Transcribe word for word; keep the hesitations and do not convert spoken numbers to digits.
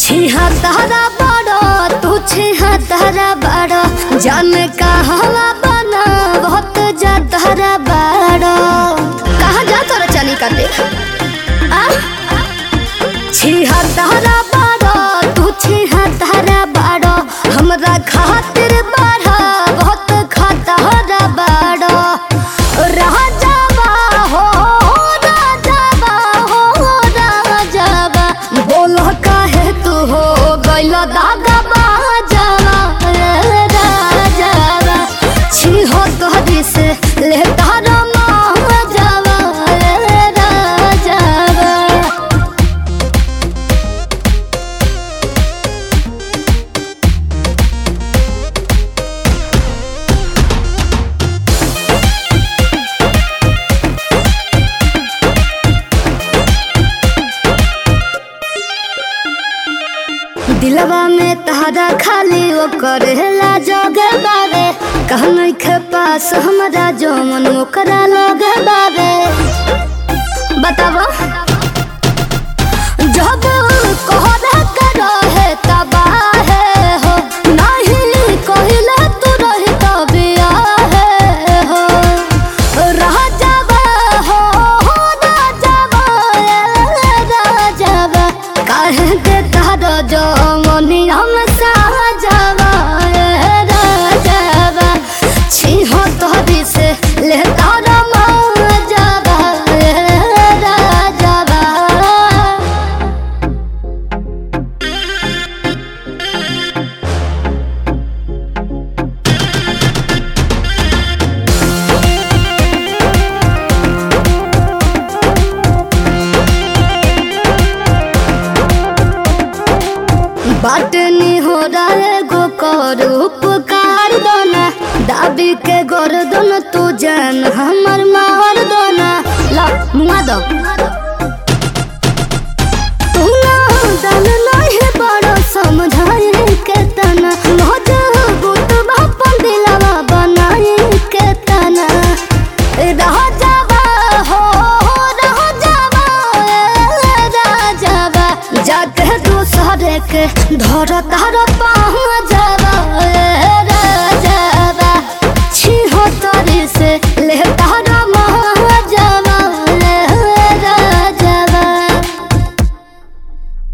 छिहत्तरा बड़ो तू छिहत्तरा बड़ो जान कहवा बना बहुत जातरा बड़ो कहाँ जा तोरा चली काटे आ छिहत्तरा बड़ो तू छिहत्तरा बड़ो हमरा खातिर बड़ा बहुत खतरा बड़ो राजावा हो राजावा हो राजावा बोलो काहे तू हो गइलो दागा बाजावा राजावा छिहो तोहरी से ले तारा माजावा राजावा दिलवा में तहरा खाली वो करेला जोगे बावे कहने के पास हमारा जो मन ओकरा लगे बावे बतावा जब कोहरा करो है तबाह हो नहीं कहिला तू रही तबिया है हो राजावा हो राजावा राजावा काहे के तारो जो मनी हम साजावा राजावा छिहो तोहरी से ले तारा माजावा राजावा बाटनी हो रहे गो कर उपकार दोना दाबी के गर्दन तू जान हमर मार दोना ला मुआ दो तू ना दल नहीं बड़ो समझाए के तना मजबूत बापन दिलवा बनाए के तना रह जावा हो रह जावा राजावा जाके दूसरे के धर तार पा